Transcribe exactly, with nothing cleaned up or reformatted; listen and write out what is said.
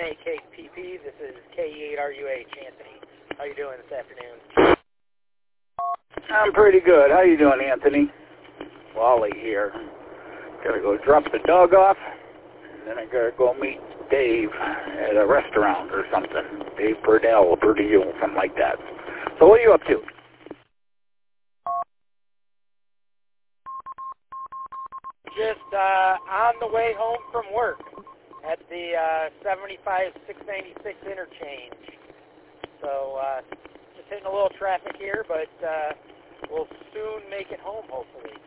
A K P P. This is K E eight R U H, Anthony. How you doing this afternoon? I'm pretty good. How you doing, Anthony? Wally here. Gotta go drop the dog off, and then I gotta go meet Dave at a restaurant or something. Dave Purdell, Purdue, something like that. So what are you up to? Just uh, on the way home from work at the uh, seventy-five six ninety-six interchange. So uh, just hitting a little traffic here, but uh, we'll soon make it home, hopefully.